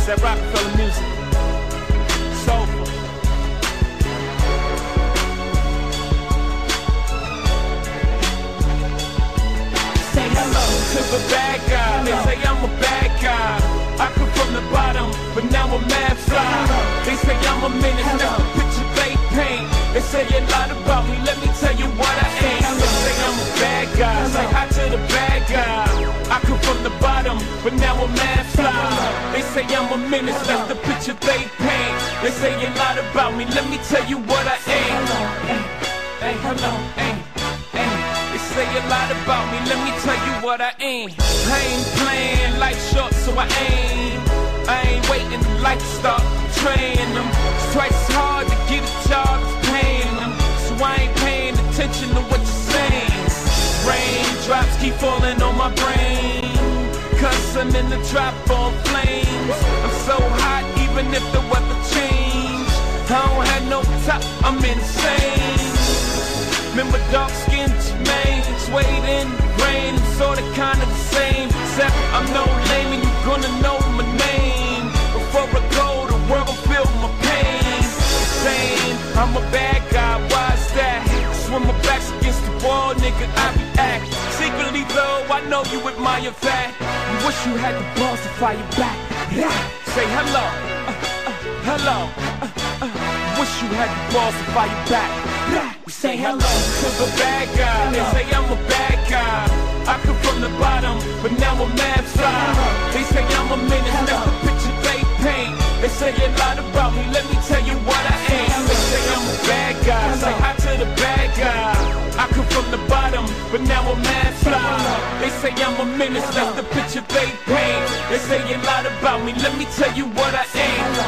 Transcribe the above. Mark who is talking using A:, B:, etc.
A: It's that Rockefeller music. Soulful.
B: Say hello
A: To the bad guy, they say I'm a bad guy. I come from the bottom, but now I'm mad fly. They say I'm a menace, that's the picture they paint. They say a lot about me, let me tell you what I ain't. They say I'm a bad guy, say hi to the bad guy. I come from the bottom, but now I'm mad fly. They say I'm a menace, that's the picture they paint. They say a lot about me, let me tell you what I ain't. Hey, hello, hey. They say a lot about me, let me tell you what I ain't. I ain't playing, life short, so I ain't waiting, life to start training them. It's twice as hard to get a job as paying them. So I ain't paying attention to what you're saying. Raindrops keep falling on my brain, cause I'm in the drop on flames. I'm so hot, even if the weather change. I don't have no top, I'm insane. Remember dark skin Jermaine, swayed in the rain, I'm sorta kinda the same. Except I'm no lame and you gonna know my name. Before I go, the world will feel my pain. Saying I'm a bad guy, why's that? Cause when my back's against the wall, nigga, I be acting. Secretly though, I know you admire that. You wish you had the balls to fire back. Say hello, hello. Wish you had the balls to fire back.
B: Say hello
A: To the bad guy, they say I'm a bad guy. I come from the bottom, but now I'm mad fly. They say I'm a menace, that's the picture they paint. They say a lot about me, let me tell you what I ain't. They say I'm a bad guy, say hi to the bad guy. I come from the bottom, but now I'm mad fly. They say I'm a menace, that's the picture they paint. They say a lot about me, let me tell you what I ain't.